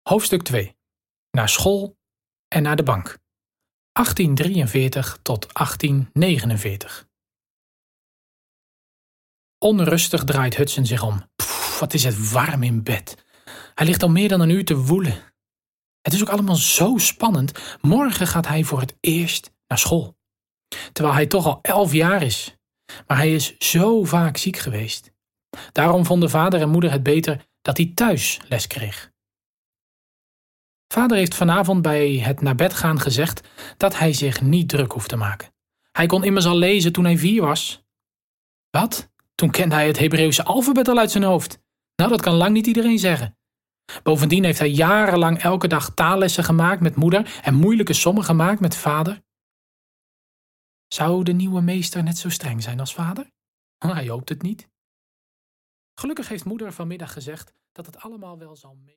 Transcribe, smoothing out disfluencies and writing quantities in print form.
Hoofdstuk 2. Naar school en naar de bank. 1843 tot 1849. Onrustig draait Hudson zich om. Wat is het warm in bed. Hij ligt al meer dan een uur te woelen. Het is ook allemaal zo spannend. Morgen gaat hij voor het eerst naar school. Terwijl hij toch al 11 jaar is. Maar hij is zo vaak ziek geweest. Daarom vonden vader en moeder het beter dat hij thuis les kreeg. Vader heeft vanavond bij het naar bed gaan gezegd dat hij zich niet druk hoeft te maken. Hij kon immers al lezen toen hij 4 was. Wat? Toen kende hij het Hebreeuwse alfabet al uit zijn hoofd. Nou, dat kan lang niet iedereen zeggen. Bovendien heeft hij jarenlang elke dag taallessen gemaakt met moeder en moeilijke sommen gemaakt met vader. Zou de nieuwe meester net zo streng zijn als vader? Hij hoopt het niet. Gelukkig heeft moeder vanmiddag gezegd dat het allemaal wel zal mee.